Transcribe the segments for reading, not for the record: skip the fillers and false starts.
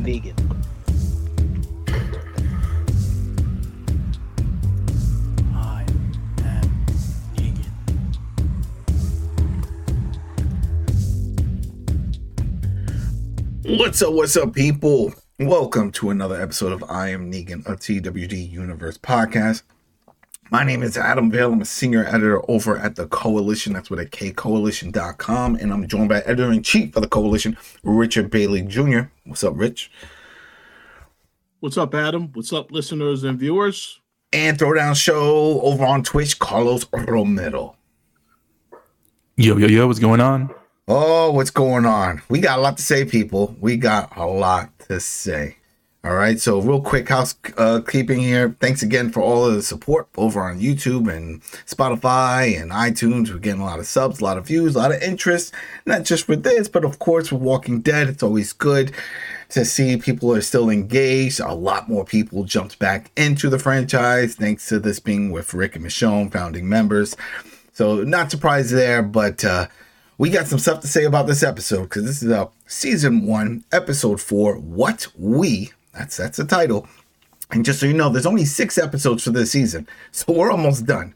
am Negan. I am Negan. What's up, people? Welcome to another episode of I Am Negan, a TWD Universe podcast. My name is Adam Vale. I'm a senior editor over at The Coalition. That's with a K, coalition.com. And I'm joined by editor-in-chief of The Coalition, Richard Bailey Jr. What's up, Rich? What's up, Adam? What's up, listeners and viewers? And Throwdown Show over on Twitch, Carlos Romero. Yo, what's going on? Oh, what's going on? We got a lot to say, people. We got a lot to say. All right, so real quick housekeeping here. Thanks again for all of the support over on YouTube and Spotify and iTunes. We're getting a lot of subs, a lot of views, a lot of interest. Not just with this, but of course with Walking Dead. It's always good to see people are still engaged. A lot more people jumped back into the franchise thanks to this being with Rick and Michonne, founding members. So not surprised there, but we got some stuff to say about this episode because this is season 1, episode 4. What We. That's the title. And just so you know, there's only 6 episodes for this season. So we're almost done.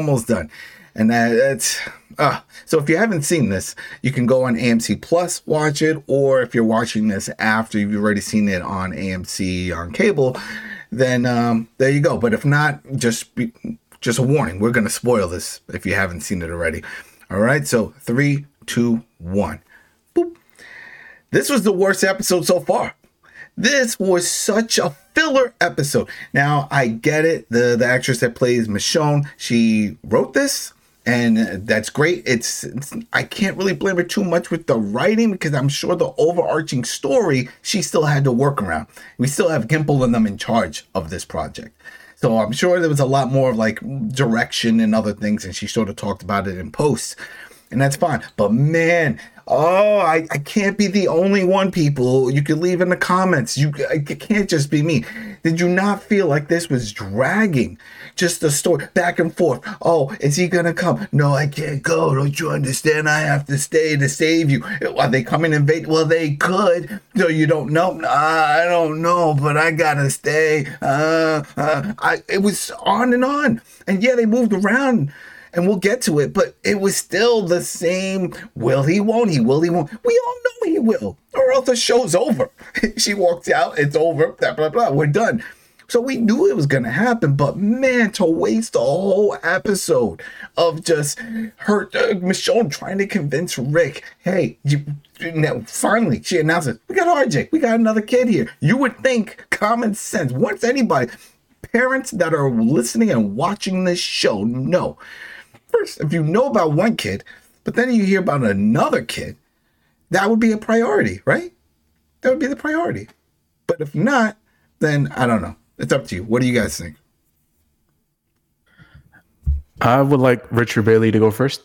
And that's so if you haven't seen this, you can go on AMC Plus, watch it, or if you're watching this after you've already seen it on AMC on cable, then there you go. But if not, just a warning, we're gonna spoil this if you haven't seen it already. All right, so 3, 2, 1. Boop. This was the worst episode so far. This was such a filler episode. Now, I get it. The actress that plays Michonne, she wrote this, and that's great. It's I can't really blame her too much with the writing because I'm sure the overarching story, she still had to work around. We still have Gimple and them in charge of this project. So I'm sure there was a lot more of like direction and other things, and she sort of talked about it in post. And that's fine. But man, I can't be the only one, people. You can leave in the comments. It can't just be me. Did you not feel like this was dragging? Just the story back and forth. Oh, is he going to come? No, I can't go. Don't you understand? I have to stay to save you. Are they coming and invade? Well, they could. So you don't know? I don't know, but I got to stay. It was on and on. And yeah, they moved around. And we'll get to it, but it was still the same. Will he, won't he? Will he, won't? We all know he will, or else the show's over. She walks out, it's over, blah, blah, blah, we're done. So we knew it was going to happen, but man, to waste a whole episode of just her, Michonne trying to convince Rick, hey, finally, she announces, we got RJ, we got another kid here. You would think common sense, once anybody, parents that are listening and watching this show know. First, if you know about one kid, but then you hear about another kid, that would be a priority, right? That would be the priority. But if not, then I don't know. It's up to you. What do you guys think? I would like Richard Bailey to go first.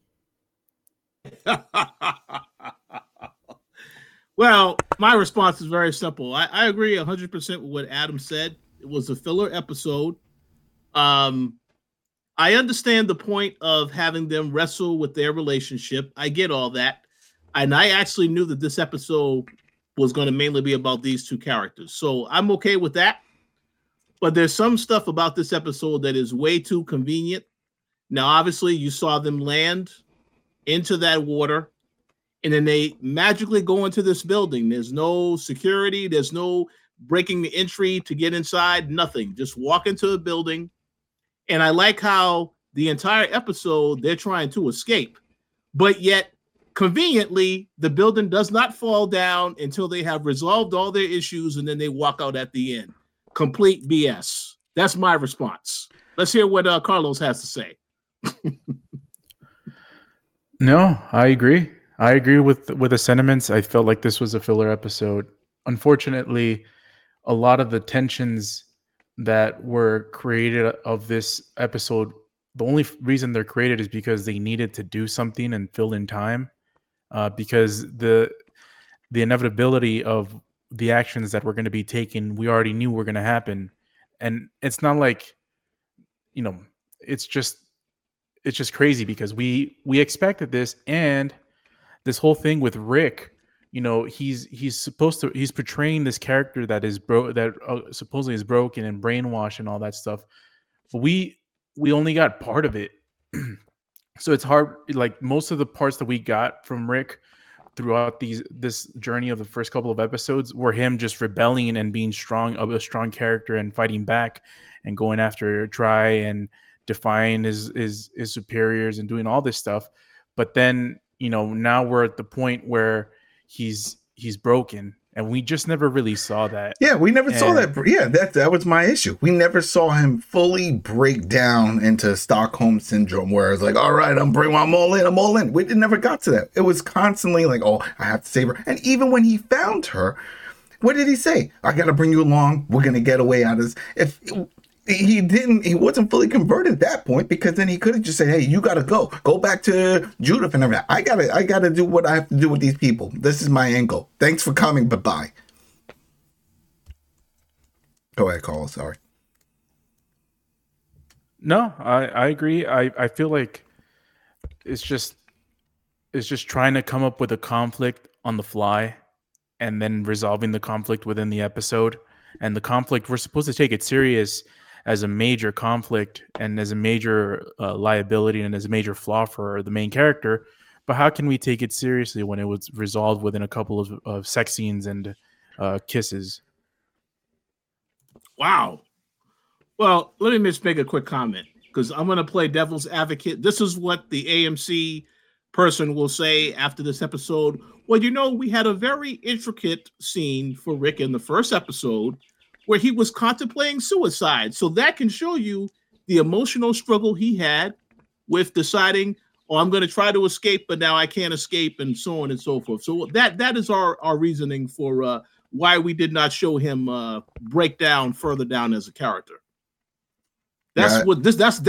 Well, my response is very simple. I agree 100% with what Adam said. It was a filler episode. I understand the point of having them wrestle with their relationship. I get all that. And I actually knew that this episode was going to mainly be about these two characters. So I'm okay with that. But there's some stuff about this episode that is way too convenient. Now, obviously, you saw them land into that water, and then they magically go into this building. There's no security. There's no breaking the entry to get inside. Nothing. Just walk into a building. And I like how the entire episode, they're trying to escape. But yet, conveniently, the building does not fall down until they have resolved all their issues, and then they walk out at the end. Complete BS. That's my response. Let's hear what Carlos has to say. No, I agree. I agree with the sentiments. I felt like this was a filler episode. Unfortunately, a lot of the tensions that were created of this episode, the only reason they're created is because they needed to do something and fill in time, because the inevitability of the actions that were going to be taken, we already knew were going to happen. And it's not like, it's just crazy because we expected this. And this whole thing with Rick, he's portraying this character that is supposedly is broken and brainwashed and all that stuff. But we only got part of it. So it's hard. Like most of the parts that we got from Rick throughout this journey of the first couple of episodes were him just rebelling and being a strong character and fighting back and going after Dry and defying his superiors and doing all this stuff. But then, now we're at the point where he's broken, and we just never really saw that. Yeah, we never saw that. Yeah, that was my issue. We never saw him fully break down into Stockholm syndrome, where it's like, all right, I'm all in. We never got to that. It was constantly like, oh, I have to save her. And even when he found her, what did he say? I got to bring you along. We're gonna get away out of this. If he wasn't fully converted at that point, because then he could have just said, hey, you gotta go back to Judith and everything. I gotta do what I have to do with these people. This is my angle. Thanks for coming, but bye. Go ahead, Carl. Sorry. No, I agree. I feel like it's just trying to come up with a conflict on the fly and then resolving the conflict within the episode. And the conflict, we're supposed to take it serious as a major conflict and as a major liability and as a major flaw for the main character. But how can we take it seriously when it was resolved within a couple of sex scenes and kisses? Wow. Well, let me just make a quick comment, because I'm going to play devil's advocate. This is what the AMC person will say after this episode. Well, we had a very intricate scene for Rick in the first episode where he was contemplating suicide. So that can show you the emotional struggle he had with deciding, oh, I'm going to try to escape, but now I can't escape, and so on and so forth. So that is our reasoning for why we did not show him break down further down as a character. That's what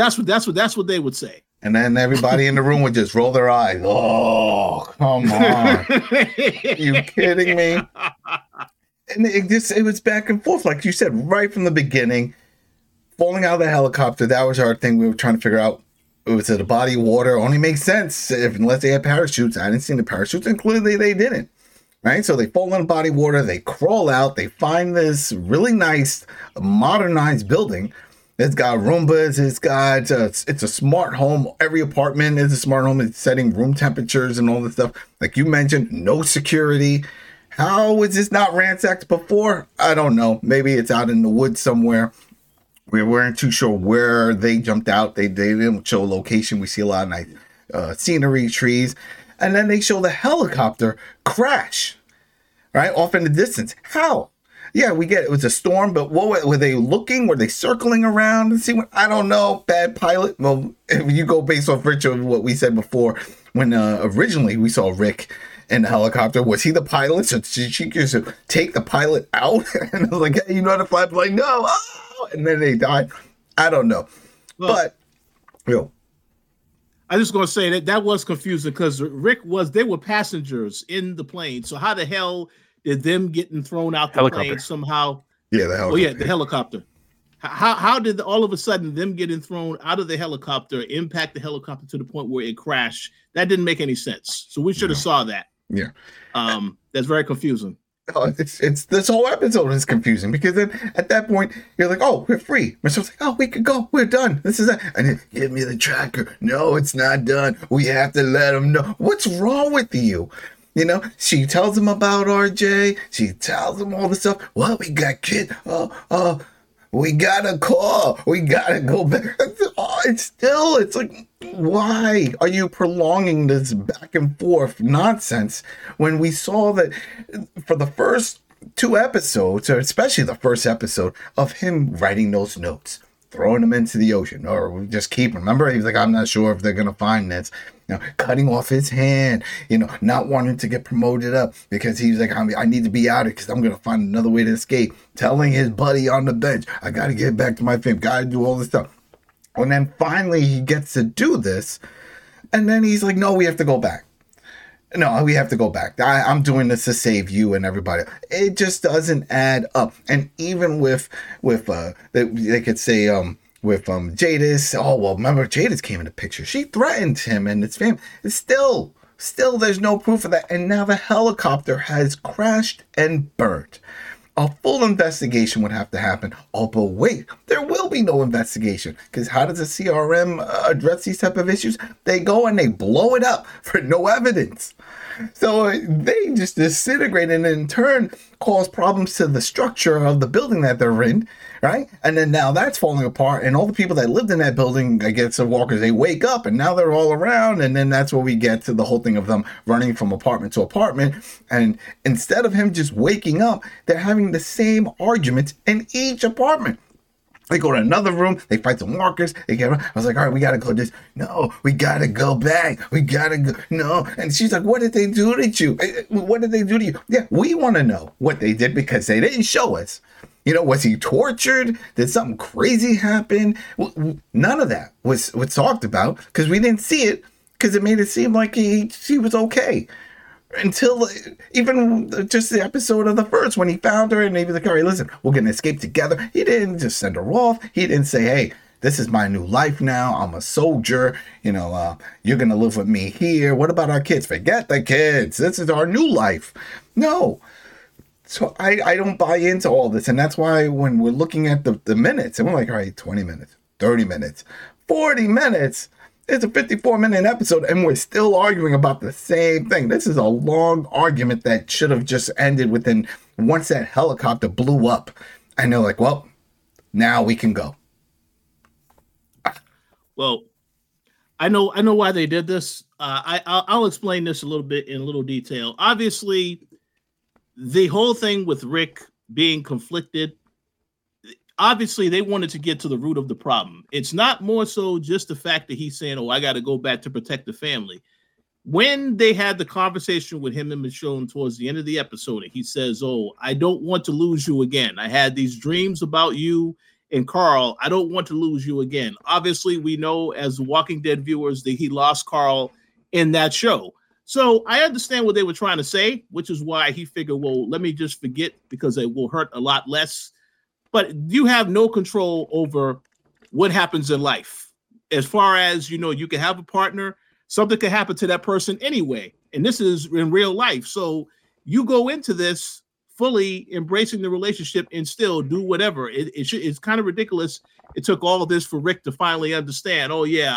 they would say. And then everybody in the room would just roll their eyes. Oh, come on. You kidding me? And it was back and forth, like you said, right from the beginning. Falling out of the helicopter, that was our thing. We were trying to figure out, was it a body of water? Only makes sense unless they had parachutes. I didn't see the parachutes, and clearly they didn't. Right? So they fall in a body of water, they crawl out, they find this really nice, modernized building. It's got Roombas, it's a smart home. Every apartment is a smart home. It's setting room temperatures and all this stuff. Like you mentioned, no security. How was this not ransacked before? I don't know. Maybe it's out in the woods somewhere. We weren't too sure where they jumped out. They didn't show a location. We see a lot of nice scenery, trees. And then they show the helicopter crash, right? Off in the distance. How? Yeah, we get it was a storm, but what were they looking? Were they circling around and see what? I don't know. Bad pilot. Well, if you go based off Richard, what we said before, when originally we saw Rick in the helicopter, was he the pilot? So she just take the pilot out, and I was like, hey, you know how to fly? I'm like, no, oh! And then they died. I don't know, well, but I'm just gonna say that was confusing, because they were passengers in the plane. So how the hell did them getting thrown out the plane somehow? Yeah, the helicopter. Oh yeah, the helicopter. How did all of a sudden them getting thrown out of the helicopter impact the helicopter to the point where it crashed? That didn't make any sense. So we should have saw that. Yeah. That's very confusing. Oh, it's this whole episode is confusing, because then at that point you're like, oh, we're free. Michelle's like, oh, we could go. We're done. This is it. And then, give me the tracker. No, it's not done. We have to let them know. What's wrong with you? She tells him about RJ. She tells him all the stuff. Well, we got kid. We gotta call. We gotta go back. It's like, why are you prolonging this back and forth nonsense when we saw that for the first 2 episodes, or especially the first episode, of him writing those notes, throwing them into the ocean, or just keep them. Remember, he was like, I'm not sure if they're gonna find this. Cutting off his hand, not wanting to get promoted up because he was like, I need to be out of it because I'm going to find another way to escape. Telling his buddy on the bench, I got to get back to my fam, got to do all this stuff. And then finally he gets to do this. And then he's like, no, we have to go back. No, we have to go back. I'm doing this to save you and everybody. It just doesn't add up. And even with they could say, with Jadis, oh well, remember Jadis came in the picture. She threatened him and his family. It's still, Still, there's no proof of that. And now the helicopter has crashed and burned. A full investigation would have to happen. Oh, but wait, there will be no investigation. Because how does the CRM address these type of issues? They go and they blow it up for no evidence. So they just disintegrate and in turn cause problems to the structure of the building that they're in, right? And then now that's falling apart, and all the people that lived in that building, I guess the walkers, they wake up and now they're all around, and then that's where we get to the whole thing of them running from apartment to apartment. And instead of him just waking up, they're having the same arguments in each apartment. They go to another room. They fight some walkers. They get. I was like, all right, we gotta go. This. No, we gotta go back. We gotta go. No. And she's like, what did they do to you? What did they do to you? Yeah, we want to know what they did because they didn't show us. You know, was he tortured? Did something crazy happen? None of that was talked about because we didn't see it because it made it seem like he was okay. Until even just the episode of the first when he found her and he was like, all right, listen, we're going to escape together. He didn't just send her off. He didn't say, hey, this is my new life now. I'm a soldier. You know, you're going to live with me here. What about our kids? Forget the kids. This is our new life. No. So I don't buy into all this. And that's why when we're looking at the minutes and we're like, all right, 20 minutes, 30 minutes, 40 minutes. It's a 54-minute episode, and we're still arguing about the same thing. This is a long argument that should have just ended within once that helicopter blew up. And they're like, well, now we can go. Well, I know why they did this. I'll explain this a little bit in a little detail. Obviously, the whole thing with Rick being conflicted, obviously, they wanted to get to the root of the problem. It's not more so just the fact that he's saying, oh, I got to go back to protect the family. When they had the conversation with him and Michonne towards the end of the episode, he says, oh, I don't want to lose you again. I had these dreams about you and Carl. I don't want to lose you again. Obviously, we know as Walking Dead viewers that he lost Carl in that show. So I understand what they were trying to say, which is why he figured, well, let me just forget because it will hurt a lot less. But you have no control over what happens in life. As far as, you know, you can have a partner, something could happen to that person anyway. And this is in real life. So you go into this fully embracing the relationship and still do whatever. It's kind of ridiculous. It took all of this for Rick to finally understand, oh, yeah,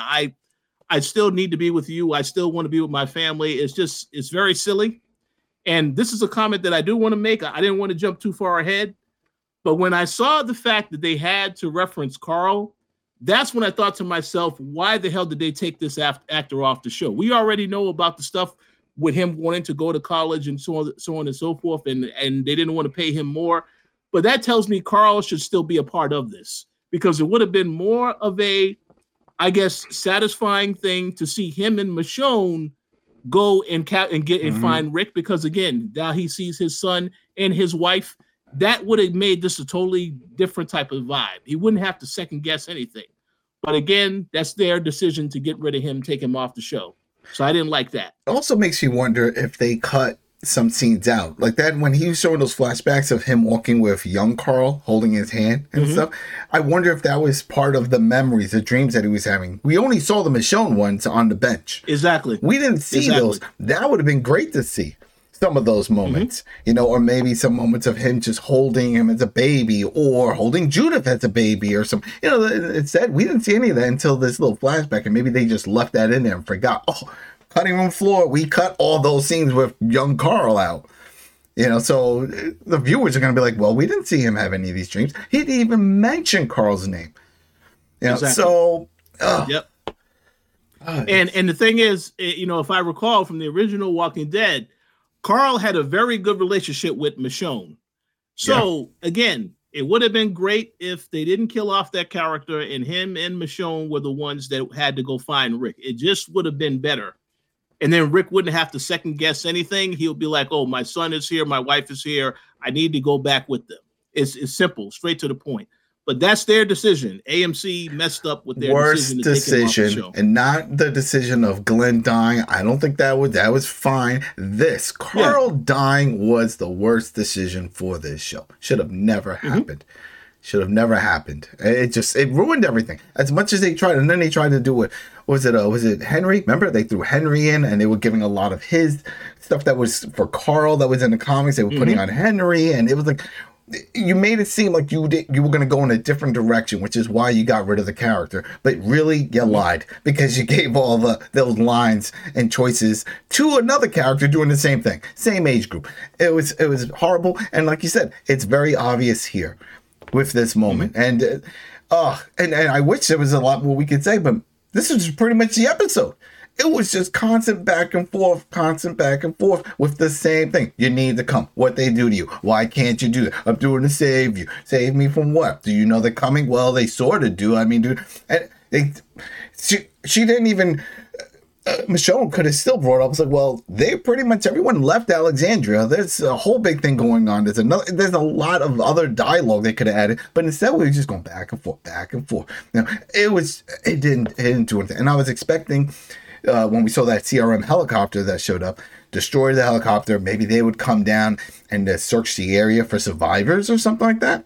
I still need to be with you. I still want to be with my family. It's very silly. And this is a comment that I do want to make. I didn't want to jump too far ahead. But when I saw the fact that they had to reference Carl, that's when I thought to myself, why the hell did they take this actor off the show? We already know about the stuff with him wanting to go to college and so on and so forth, and they didn't want to pay him more. But that tells me Carl should still be a part of this because it would have been more of a, I guess, satisfying thing to see him and Michonne go and get and find Rick because, again, now he sees his son and his wife. That would have made this a totally different type of vibe. He wouldn't have to second guess anything. But again, that's their decision to get rid of him, take him off the show. So I didn't like that. It also makes you wonder if they cut some scenes out. Like that when he was showing those flashbacks of him walking with young Carl holding his hand and stuff. I wonder if that was part of the memories, the dreams that he was having. We only saw the Michonne ones on the bench. Exactly. We didn't see those. That would have been great to see. Some of those moments, you know, or maybe some moments of him just holding him as a baby or holding Judith as a baby or some, you know, it said we didn't see any of that until this little flashback and maybe they just left that in there and forgot. Oh, cutting room floor, we cut all those scenes with young Carl out, you know, so the viewers are going to be like, well, we didn't see him have any of these dreams. He didn't even mention Carl's name, you know, so. Yep. And the thing is, you know, if I recall from the original Walking Dead, Carl had a very good relationship with Michonne. So, again, it would have been great if they didn't kill off that character and him and Michonne were the ones that had to go find Rick. It just would have been better. And then Rick wouldn't have to second guess anything. He'll be like, oh, my son is here. My wife is here. I need to go back with them. It's simple, straight to the point. But that's their decision. AMC messed up with their worst decision to take him off the show. And not the decision of Glenn dying. I don't think that was fine. Carl dying was the worst decision for this show. Should have never happened. Should have never happened. It ruined everything. As much as they tried, and then they tried to do it. was it Henry? Remember they threw Henry in, and they were giving a lot of his stuff that was for Carl that was in the comics. They were putting on Henry, and it was like you made it seem like you were going to go in a different direction, which is why you got rid of the character. But really, you lied because you gave all those lines and choices to another character doing the same thing, same age group. It was horrible, and like you said, it's very obvious here with this moment. And and I wish there was a lot more we could say, but this was pretty much the episode. It was just constant back and forth with the same thing. You need to come. What they do to you. Why can't you do that? I'm doing to save you. Save me from what? Do you know they're coming? Well, they sort of do. I mean, dude, and she didn't even... Michonne could have still brought up. It's like, well, they pretty much everyone left Alexandria. There's a whole big thing going on. There's a lot of other dialogue they could have added, but instead we were just going back and forth. Now, it didn't do anything. And I was expecting when we saw that CRM helicopter that showed up, destroy the helicopter. Maybe they would come down and search the area for survivors or something like that.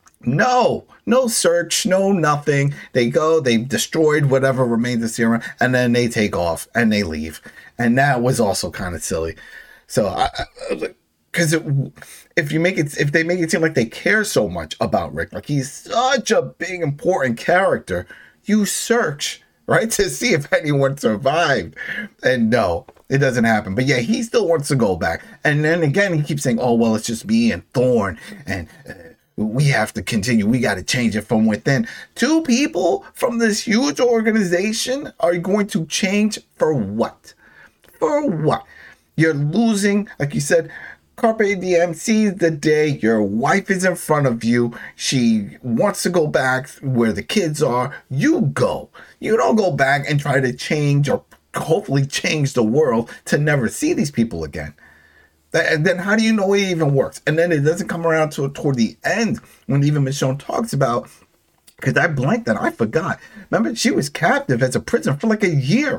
No search, no nothing. They go, they destroyed whatever remains of Serum, and then they take off and they leave. And that was also kind of silly. So, because if they make it seem like they care so much about Rick, like he's such a big important character, you search, right, to see if anyone survived. And no, it doesn't happen. But yeah, he still wants to go back. And then again, he keeps saying, oh, well, it's just me and Thorne, and we have to continue. We got to change it from within. 2 people from this huge organization are going to change for what? For what? You're losing, like you said, Carpe Diem, seize the day. Your wife is in front of you. She wants to go back where the kids are. You go. You don't go back and try to change or hopefully change the world to never see these people again. And then how do you know it even works? And then it doesn't come around toward the end when even Michonne talks about, because I blanked and I forgot. Remember, she was captive as a prisoner for like a year.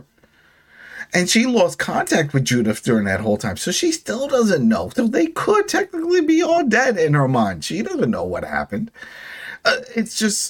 And she lost contact with Judith during that whole time. So she still doesn't know. So they could technically be all dead in her mind. She doesn't know what happened. It's just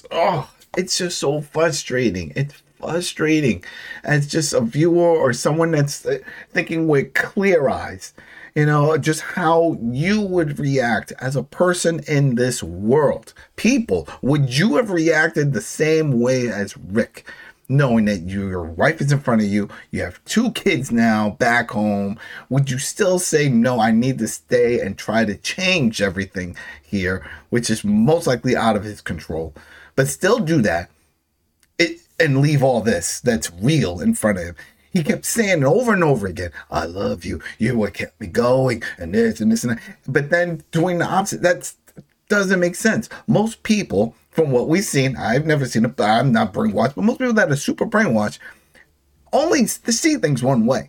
so frustrating. It's frustrating as just a viewer or someone that's thinking with clear eyes. You know, just how you would react as a person in this world. People, would you have reacted the same way as Rick? Knowing that your wife is in front of you, you have 2 kids now back home. Would you still say, no, I need to stay and try to change everything here, which is most likely out of his control, but still do that and leave all this that's real in front of him? He kept saying over and over again, I love you. You're what kept me going, and this and this and that. But then doing the opposite, that doesn't make sense. Most people, from what we've seen, I've never seen it, I'm not brainwashed, but most people that are super brainwashed only see things one way.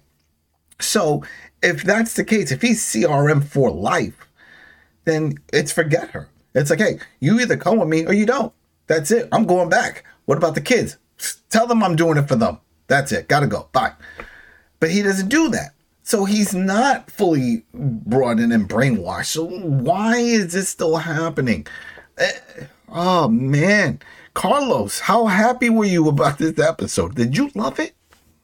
So if that's the case, if he's CRM for life, then it's forget her. It's like, hey, you either come with me or you don't. That's it. I'm going back. What about the kids? Tell them I'm doing it for them. That's it. Gotta go. Bye. But he doesn't do that. So he's not fully brought in and brainwashed. So why is this still happening? Oh, man. Carlos, how happy were you about this episode? Did you love it?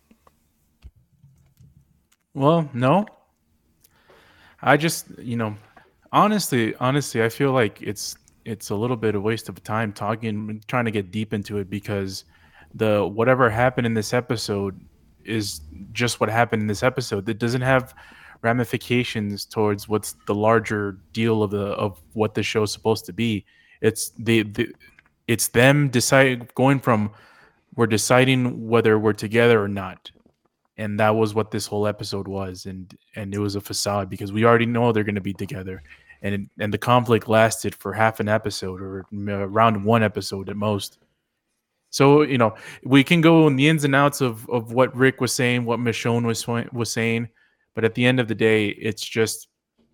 Well, no. I just, honestly, I feel like it's a little bit of a waste of time trying to get deep into it, because whatever happened in this episode is just what happened in this episode. It doesn't have ramifications towards what's the larger deal of what the show's supposed to be. It's it's them going from we're deciding whether we're together or not. And that was what this whole episode was, and it was a facade, because we already know they're going to be together, and the conflict lasted for half an episode or around 1 episode at most. So, we can go in the ins and outs of what Rick was saying, what Michonne was saying, but at the end of the day, it's just,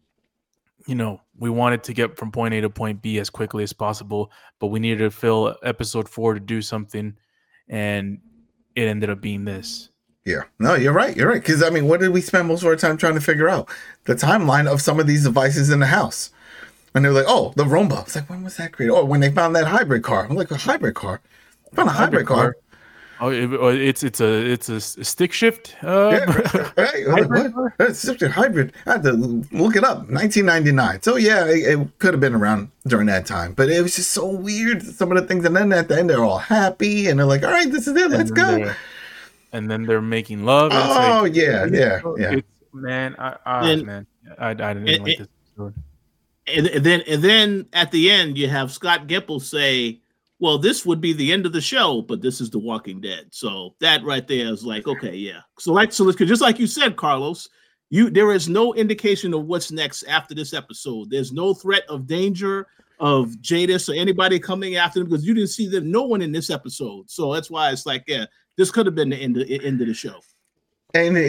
we wanted to get from point A to point B as quickly as possible, but we needed to fill episode 4 to do something, and it ended up being this. Yeah, no, you're right. Because, what did we spend most of our time trying to figure out? The timeline of some of these devices in the house. And they were like, oh, the Roomba. It's like, when was that created? Oh, when they found that hybrid car. I'm like, a hybrid car? I found a hybrid car. Oh, it's a stick shift. Yeah, right. Hybrid? What? That's such a hybrid. I had to look it up. 1999. So yeah, it could have been around during that time, but it was just so weird. Some of the things, and then at the end, they're all happy and they're like, "All right, this is it. Let's go." And then they're making love. And Oh it's like, yeah. Man, I didn't even like this episode. And then at the end, you have Scott Gimple say, well, this would be the end of the show, but this is The Walking Dead. So that right there is like, okay, yeah. So just like you said, Carlos, there is no indication of what's next after this episode. There's no threat of danger of Jadis or anybody coming after them because you didn't see them, no one in this episode. So that's why it's like, yeah, this could have been the end of the show. And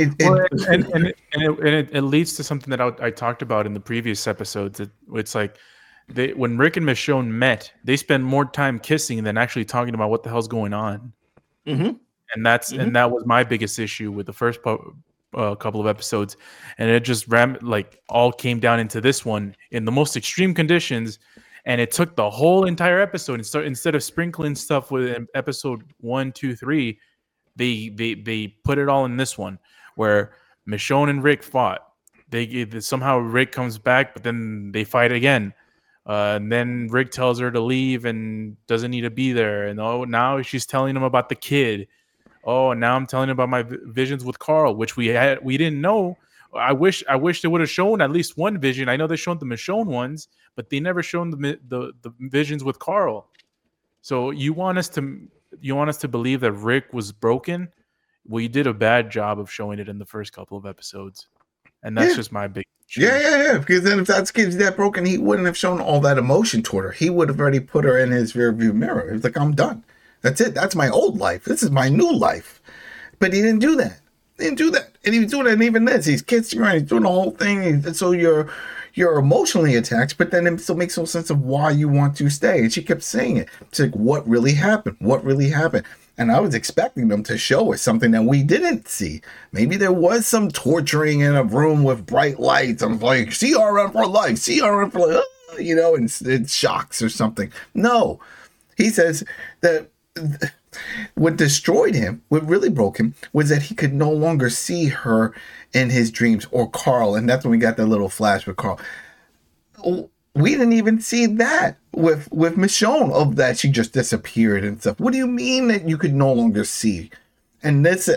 it leads to something that I talked about in the previous episodes. It's like when Rick and Michonne met, they spent more time kissing than actually talking about what the hell's going on. Mm-hmm. And that was my biggest issue with the first couple of episodes, and it just all came down into this one in the most extreme conditions, and it took the whole entire episode. And instead of sprinkling stuff with episode 1, 2, 3. They put it all in this one where Michonne and Rick fought. Somehow Rick comes back, but then they fight again. And then Rick tells her to leave and doesn't need to be there. And now she's telling him about the kid. Oh, now I'm telling him about my visions with Carl, which we didn't know. I wish they would have shown at least one vision. I know they showed the Michonne ones, but they never shown the visions with Carl. So you want us to believe that Rick was broken? Well, you did a bad job of showing it in the first couple of episodes. And that's just my big issue. Yeah. Because then if that kid's that broken, he wouldn't have shown all that emotion toward her. He would have already put her in his rearview mirror. He's like, I'm done. That's it. That's my old life. This is my new life. But he didn't do that. And he was doing it, and even this. He's kissing her and he's doing the whole thing. And so you're emotionally attached, but then it still makes no sense of why you want to stay. And she kept saying it. It's like, what really happened? What really happened? And I was expecting them to show us something that we didn't see. Maybe there was some torturing in a room with bright lights. I'm like, CRM for life, CRM for life, and it shocks or something. No. He says that what destroyed him, what really broke him, was that he could no longer see her in his dreams or Carl. And that's when we got that little flash with Carl. We didn't even see that with Michonne, of that she just disappeared and stuff. What do you mean that you could no longer see? And this,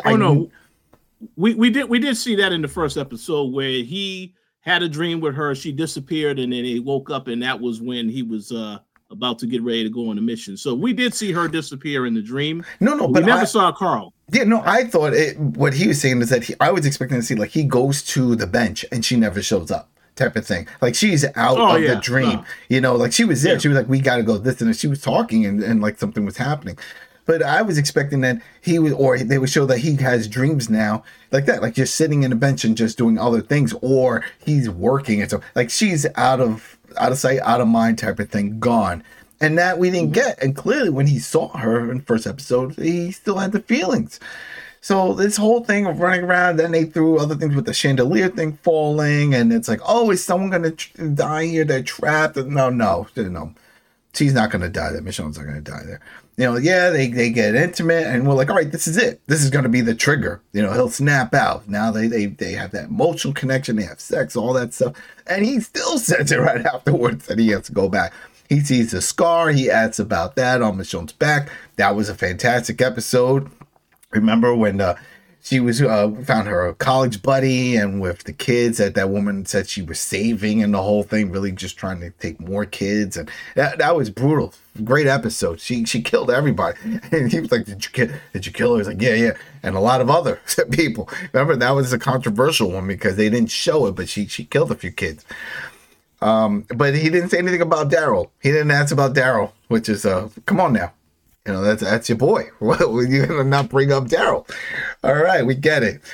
we did see that in the first episode where he had a dream with her, she disappeared, and then he woke up, and that was when he was about to get ready to go on a mission. So we did see her disappear in the dream. But we never saw Carl. Yeah, no, I thought what he was saying is that I was expecting to see, like, he goes to the bench and she never shows up, type of thing. Like, she's out of the dream. Like, she was there. Yeah. She was like, we got to go this, and she was talking and like something was happening. But I was expecting that they would show that he has dreams now, like that, like just sitting in a bench and just doing other things, or he's working. And so, like, she's out of sight, out of mind type of thing, gone. And that we didn't get. And clearly when he saw her in the first episode, he still had the feelings. So this whole thing of running around, then they threw other things with the chandelier thing falling. And it's like, oh, is someone going to die here? They're trapped. No. She's not going to die there. Michonne's not going to die there. They get intimate, and we're like, all right, this is it. This is going to be the trigger. He'll snap out. Now they have that emotional connection. They have sex, all that stuff. And he still says it right afterwards that he has to go back. He sees a scar. He asks about that on Michonne's back. That was a fantastic episode. Remember when she was found her college buddy, and with the kids that woman said she was saving, and the whole thing, really just trying to take more kids, and that was brutal. Great episode. She killed everybody, and he was like, "Did you kill her?" He's like, "Yeah," and a lot of other people. Remember, that was a controversial one because they didn't show it, but she killed a few kids. But he didn't say anything about Daryl. He didn't ask about Daryl, which is come on now. That's your boy. Well, you're gonna not bring up Daryl. All right, we get it.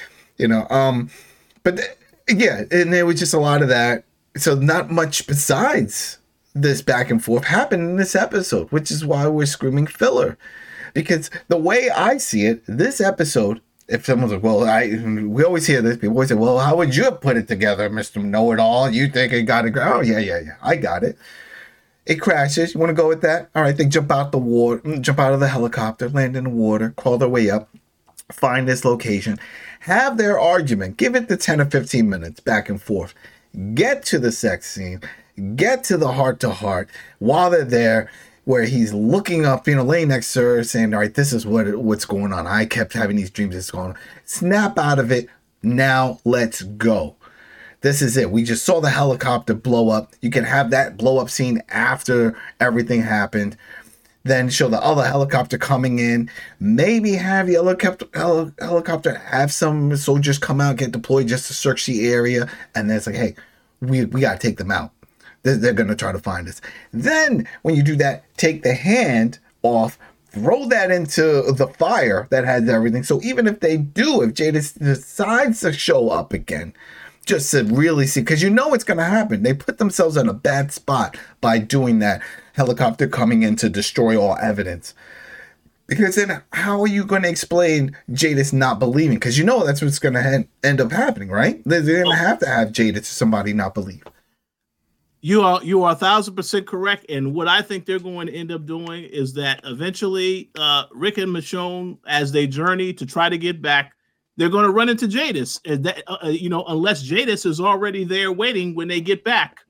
And there was just a lot of that. So not much besides this back and forth happened in this episode, which is why we're screaming filler. Because the way I see it, this episode, if someone's like, well, we always hear this, people always say, well, how would you put it together, Mr. Know-It-All? You think it got it? Oh, yeah, I got it. It crashes. You want to go with that? All right, they jump out of the helicopter, land in the water, crawl their way up, find this location, have their argument, give it the 10 or 15 minutes back and forth, get to the sex scene, get to the heart-to-heart while they're there, where he's looking up, laying next to her, saying, all right, this is what's going on. I kept having these dreams. It's going on. Snap out of it. Now let's go. This is it. We just saw the helicopter blow up. You can have that blow up scene after everything happened. Then show the other helicopter coming in. Maybe have the helicopter have some soldiers come out, get deployed just to search the area. And then it's like, hey, we got to take them out. They're going to try to find us. Then when you do that, take the hand off, throw that into the fire that has everything. So even if Jadis decides to show up again, just to really see, because it's going to happen. They put themselves in a bad spot by doing that helicopter coming in to destroy all evidence. Because then how are you going to explain Jadis not believing? Because that's what's going to end up happening, right? They're going to have Jadis or somebody not believe. You are 1,000% correct. And what I think they're going to end up doing is that eventually Rick and Michonne, as they journey to try to get back, they're going to run into Jadis. Unless Jadis is already there waiting when they get back.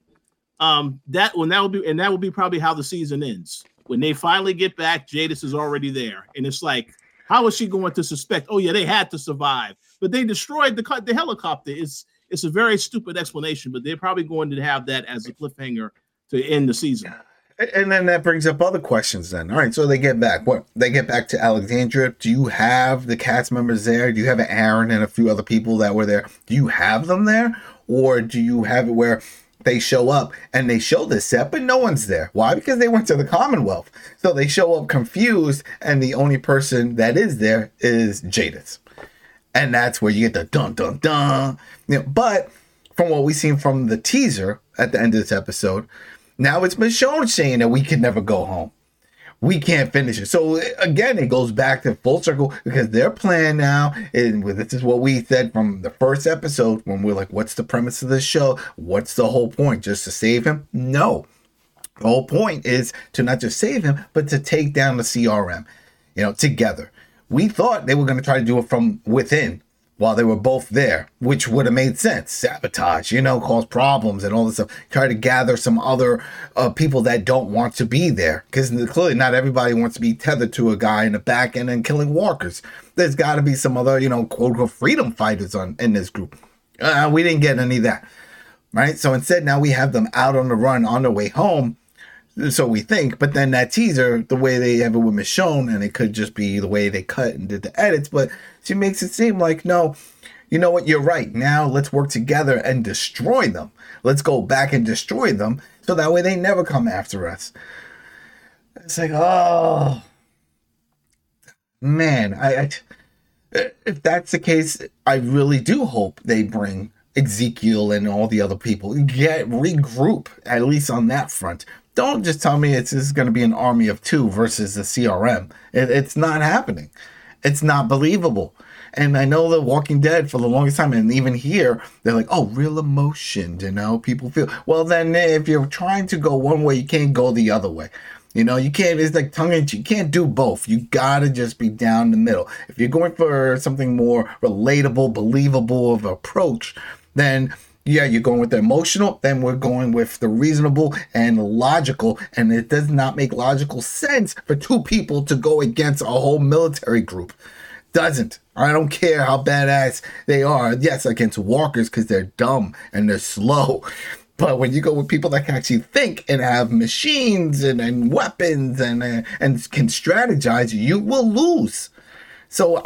That will be probably how the season ends. When they finally get back, Jadis is already there. And it's like, how is she going to suspect? Oh yeah, they had to survive, but they destroyed the helicopter. It's a very stupid explanation, but they're probably going to have that as a cliffhanger to end the season. And then that brings up other questions then. All right, so they get back. They get back to Alexandria. Do you have the cast members there? Do you have Aaron and a few other people that were there? Do you have them there? Or do you have it where they show up and they show the set, but no one's there? Why? Because they went to the Commonwealth. So they show up confused, and the only person that is there is Jadis. And that's where you get the dun, dun, dun. But from what we've seen from the teaser at the end of this episode, now it's Michonne saying that we can never go home. We can't finish it. So again, it goes back to full circle, because their plan now, and this is what we said from the first episode when we're like, what's the premise of this show? What's the whole point? Just to save him? No. The whole point is to not just save him, but to take down the CRM, together. We thought they were going to try to do it from within while they were both there, which would have made sense. Sabotage, cause problems and all this stuff. Try to gather some other people that don't want to be there, because clearly not everybody wants to be tethered to a guy in the back end and killing walkers. There's got to be some other, quote-unquote freedom fighters in this group. We didn't get any of that, right? So instead, now we have them out on the run on their way home. So we think, but then that teaser, the way they have it with Michonne, and it could just be the way they cut and did the edits, but she makes it seem like, no, you know what, you're right. Now let's work together and destroy them. Let's go back and destroy them, so that way they never come after us. It's like, oh, man, I if that's the case, I really do hope they bring Ezekiel and all the other people, regroup, at least on that front. Don't just tell me this is going to be an army of two versus the CRM. It's not happening. It's not believable. And I know The Walking Dead for the longest time, and even here, they're like, oh, real emotion, people feel. Well, then if you're trying to go one way, you can't go the other way. You can't, it's like tongue in cheek. You can't do both. You got to just be down the middle. If you're going for something more relatable, believable of approach, then yeah, you're going with the emotional, then we're going with the reasonable and logical. And it does not make logical sense for two people to go against a whole military group. Doesn't. I don't care how badass they are. Yes, against walkers, because they're dumb and they're slow. But when you go with people that can actually think and have machines and weapons and can strategize, you will lose. So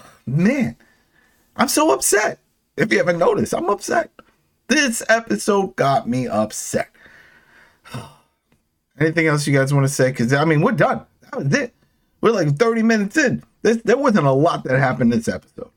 I'm so upset. If you haven't noticed, I'm upset. This episode got me upset. Anything else you guys want to say? Because, we're done. That was it. We're like 30 minutes in. There wasn't a lot that happened this episode.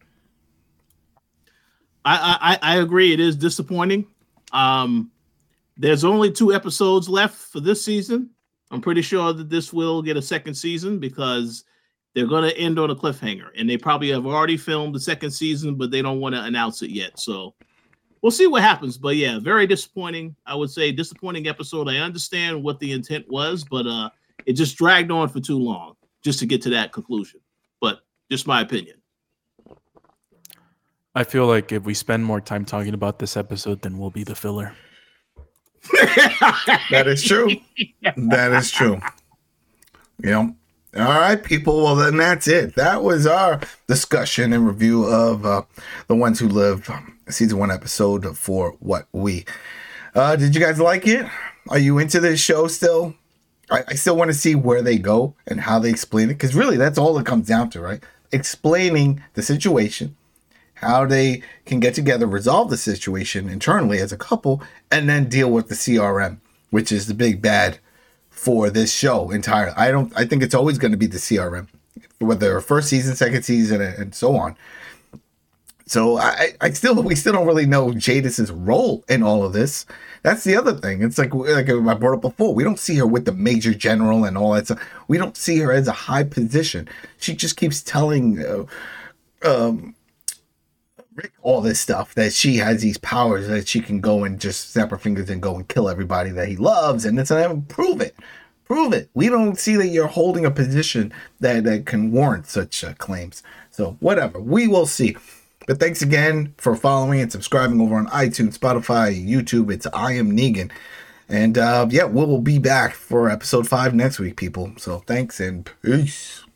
I agree. It is disappointing. There's only 2 episodes left for this season. I'm pretty sure that this will get a second season, because they're going to end on a cliffhanger. And they probably have already filmed the second season, but they don't want to announce it yet. So we'll see what happens. But yeah, very disappointing. I would say disappointing episode. I understand what the intent was, but it just dragged on for too long just to get to that conclusion. But just my opinion. I feel like if we spend more time talking about this episode, then we'll be the filler. That is true. That is true. You know. All right, people. Well, then that's it. That was our discussion and review of The Ones Who Lived, season 1, episode 4. What we did you guys like it? Are you into this show still? I still want to see where they go and how they explain it, because really that's all it comes down to, right? Explaining the situation, how they can get together, resolve the situation internally as a couple, and then deal with the CRM, which is the big bad for this show entirely. I think it's always going to be the CRM, whether first season, second season, and so on. So we still don't really know Jadis's role in all of this. That's the other thing. It's like I brought up before. We don't see her with the major general and all that stuff. We don't see her as a high position. She just keeps telling Rick all this stuff, that she has these powers, that she can go and just snap her fingers and go and kill everybody that he loves. And it's prove it. Prove it. We don't see that you're holding a position that can warrant such claims. So whatever. We will see. But thanks again for following and subscribing over on iTunes, Spotify, YouTube. It's I Am Negan. And we will be back for episode 5 next week, people. So thanks and peace.